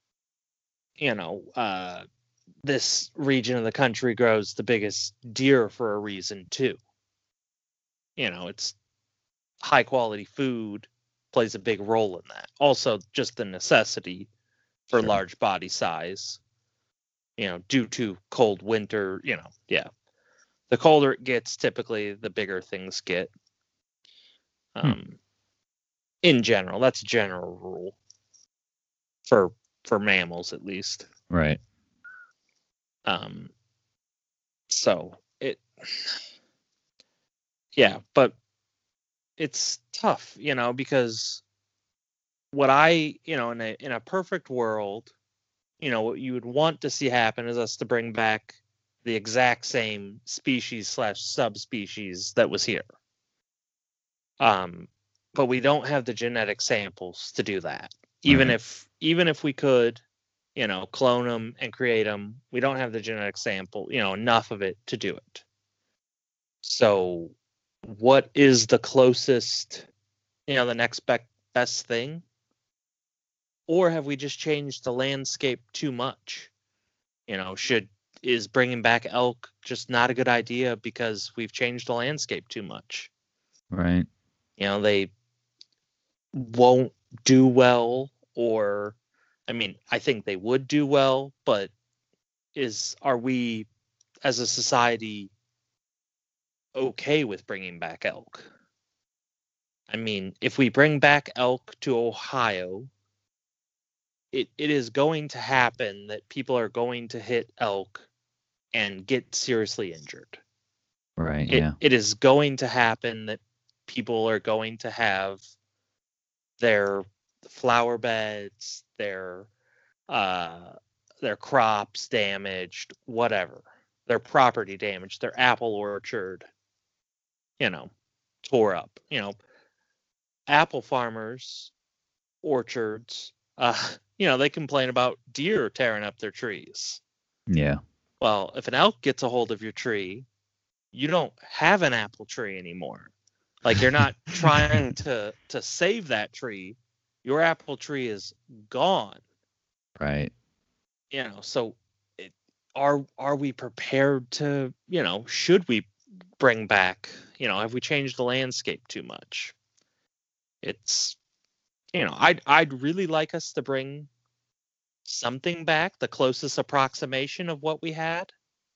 This region of the country grows the biggest deer for a reason too. It's high quality food plays a big role in that. Also, just the necessity for Sure. large body size, due to cold winter, yeah. The colder it gets, typically the bigger things get. In general, that's a general rule for mammals, at least. Right. So yeah, but it's tough, because what in a perfect world, what you would want to see happen is us to bring back the exact same species / subspecies that was here. But we don't have the genetic samples to do that. Even if we could, clone them and create them, we don't have the genetic sample, enough of it to do it. So what is the closest, the next best thing? Or have we just changed the landscape too much? Is bringing back elk just not a good idea because we've changed the landscape too much? Right. They won't do well, or I think they would do well, but are we as a society okay with bringing back elk? If we bring back elk to Ohio, it is going to happen that people are going to hit elk and get seriously injured. Right. Yeah. It is going to happen that people are going to have their flower beds, their crops damaged, whatever, their property damaged, their apple orchard, tore up. Apple farmers, orchards, they complain about deer tearing up their trees. Yeah. Well, if an elk gets a hold of your tree, you don't have an apple tree anymore. Like, you're not trying to save that tree. Your apple tree is gone. Right. So are we prepared to, should we bring back, have we changed the landscape too much? It's, I'd really like us to bring something back, the closest approximation of what we had.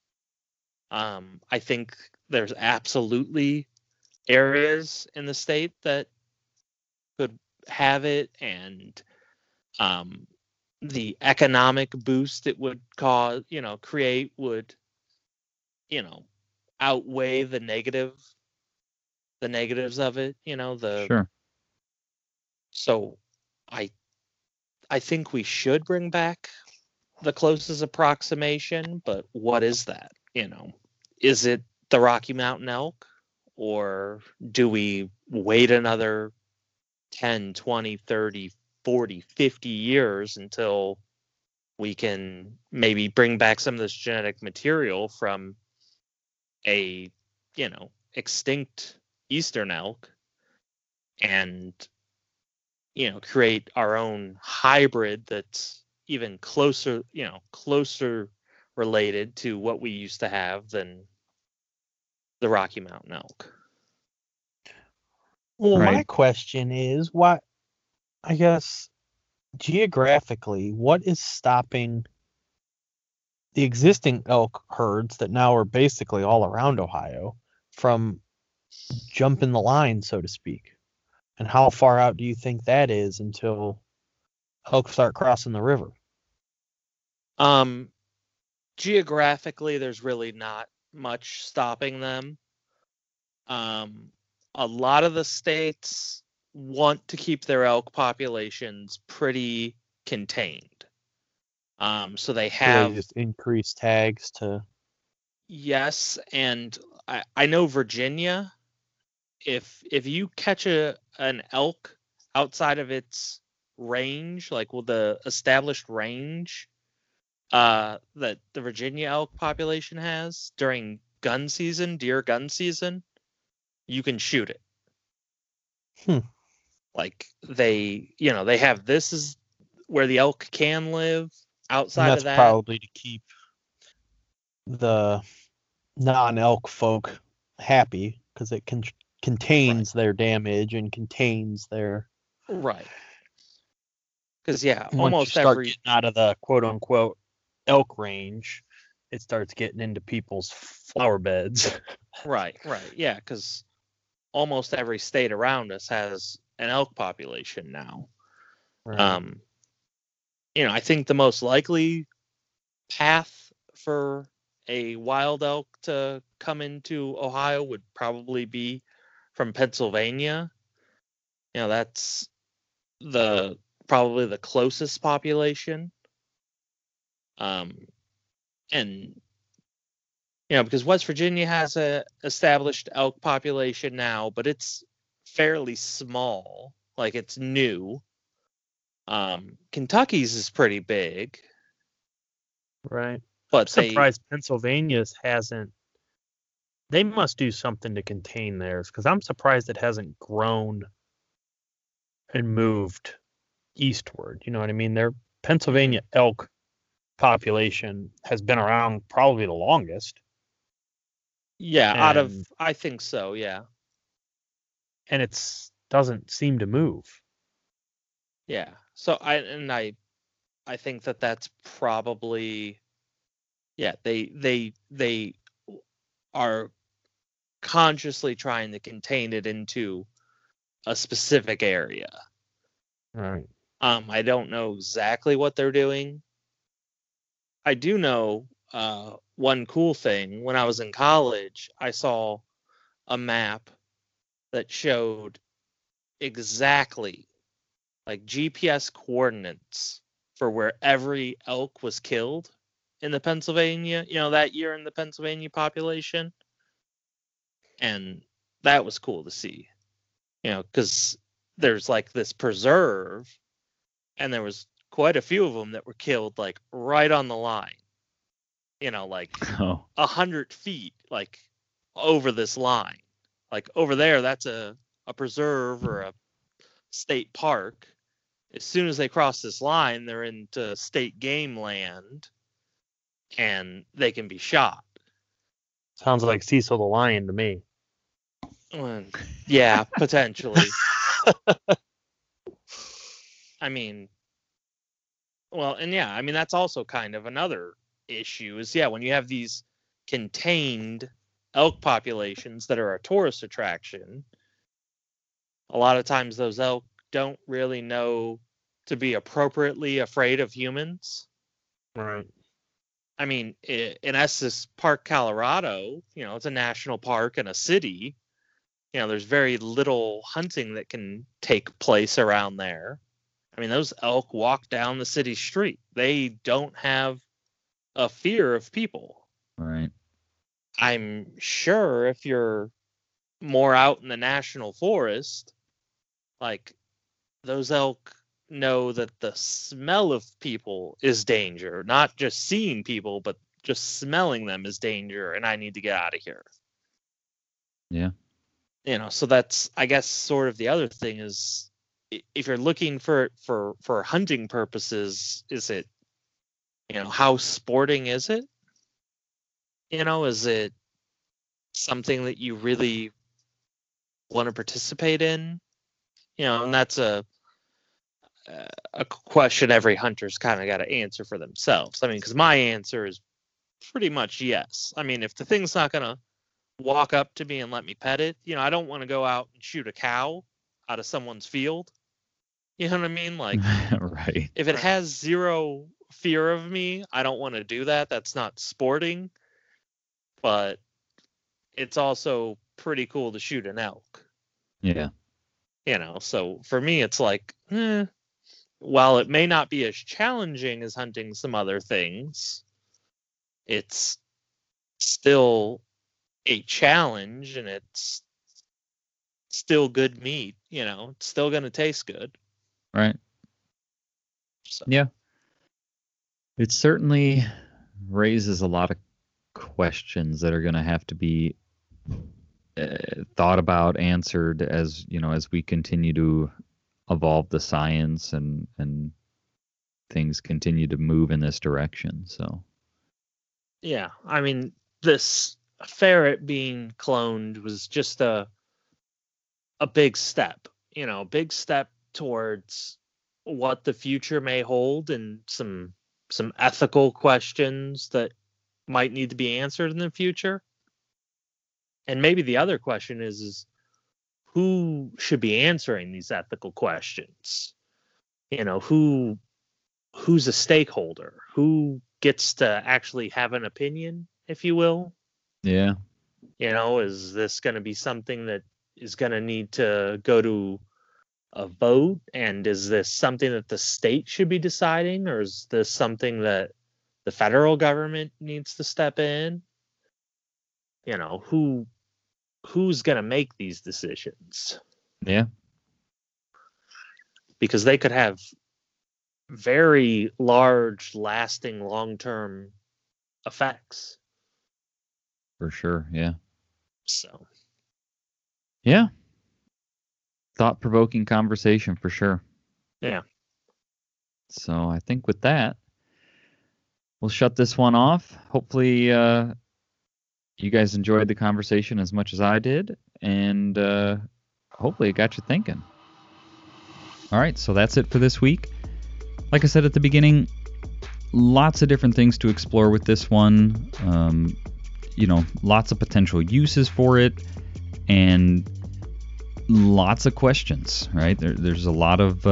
I think there's absolutely areas in the state that could have it, and the economic boost it would cause, create would, outweigh the negatives of it, Sure. So I think we should bring back the closest approximation, but what is that? Is it the Rocky Mountain elk, or do we wait another 10, 20, 30, 40, 50 years until we can maybe bring back some of this genetic material from a, extinct eastern elk and, create our own hybrid that's even closer related to what we used to have than the Rocky Mountain elk. Well, my Right. question is, what, I guess, geographically, what is stopping the existing elk herds that now are basically all around Ohio from jumping the line, so to speak? And how far out do you think that is until elk start crossing the river? Geographically, there's really not much stopping them. A lot of the states want to keep their elk populations pretty contained. So they So have, they just increase tags to. yes, and I know Virginia, if you catch an elk outside of its range, like the established range that the Virginia elk population has during gun season, deer gun season, you can shoot it. Like they have, this is where the elk can live. And Outside that's of that, probably to keep the non-elk folk happy, because it contains their damage and contains their. right? Because yeah, Once you almost start every getting out of the quote-unquote elk range, it starts getting into people's flower beds. right, yeah, because almost every state around us has an elk population now. Right. I think the most likely path for a wild elk to come into Ohio would probably be from Pennsylvania. That's probably the closest population. And because West Virginia has a established elk population now, but it's fairly small, like it's new. Kentucky's is pretty big, Right. but I'm surprised Pennsylvania's hasn't. They must do something to contain theirs, because I'm surprised it hasn't grown and moved eastward. You know what I mean? Their Pennsylvania elk population has been around probably the longest. Yeah, And I think so, yeah. and it's doesn't seem to move. Yeah. So I think that's probably, yeah, they are consciously trying to contain it into a specific area. Right. I don't know exactly what they're doing. I do know one cool thing. When I was in college, I saw a map that showed exactly, like, GPS coordinates for where every elk was killed in the Pennsylvania, that year in the Pennsylvania population. And that was cool to see, because there's like this preserve, and there was quite a few of them that were killed like right on the line, like 100 feet, like over this line, like over there, that's a preserve or a state park. As soon as they cross this line, they're into state game land and they can be shot. Sounds like Cecil the Lion to me. Yeah, potentially. I mean, well, and yeah, I mean, that's also kind of another issue is, yeah, when you have these contained elk populations that are a tourist attraction, a lot of times those elk don't really know to be appropriately afraid of humans. Right. I mean, in Estes Park, Colorado, it's a national park and a city. There's very little hunting that can take place around there. I mean, those elk walk down the city street. They don't have a fear of people. Right. I'm sure if you're more out in the national forest, like, those elk know that the smell of people is danger, not just seeing people, but just smelling them is danger, and I need to get out of here. Yeah. So that's, I guess, sort of the other thing is, if you're looking for hunting purposes, is it, how sporting is it? Is it something that you really want to participate in? And that's a question every hunter's kind of got to answer for themselves. I mean, because my answer is pretty much yes. I mean, if the thing's not going to walk up to me and let me pet it, I don't want to go out and shoot a cow out of someone's field. You know what I mean? Like, right. If it has zero fear of me, I don't want to do that. That's not sporting. But it's also pretty cool to shoot an elk. Yeah. So for me, it's like, while it may not be as challenging as hunting some other things, it's still a challenge, and it's still good meat. It's still going to taste good. Right. So. Yeah. It certainly raises a lot of questions that are going to have to be thought about, answered as we continue to evolve the science and things continue to move in this direction. So yeah, I mean, this ferret being cloned was just a big step, big step towards what the future may hold, and some ethical questions that might need to be answered in the future. And maybe the other question is who should be answering these ethical questions? Who's a stakeholder? Who gets to actually have an opinion, if you will? yeah. Is this going to be something that is going to need to go to a vote? And is this something that the state should be deciding? Or is this something that the federal government needs to step in? Who's going to make these decisions? Yeah. Because they could have very large, lasting, long-term effects. For sure. Yeah. So. Yeah. Thought-provoking conversation for sure. Yeah. So I think with that, we'll shut this one off. Hopefully, you guys enjoyed the conversation as much as I did, and hopefully it got you thinking. All right, so that's it for this week. Like I said at the beginning, lots of different things to explore with this one. Lots of potential uses for it, and lots of questions, right? There's a lot of,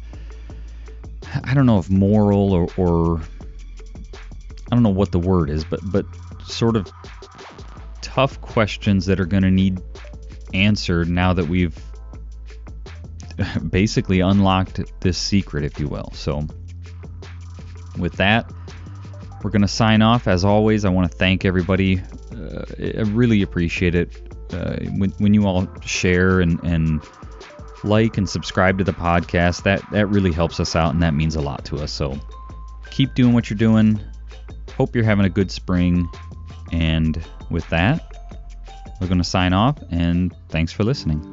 I don't know if moral or I don't know what the word is, but sort of tough questions that are going to need answered now that we've basically unlocked this secret, if you will. So with that, we're going to sign off. As always, I want to thank everybody. I really appreciate it when you all share and like and subscribe to the podcast. That really helps us out, and that means a lot to us. So keep doing what you're doing. Hope you're having a good spring. And with that, we're going to sign off, and thanks for listening.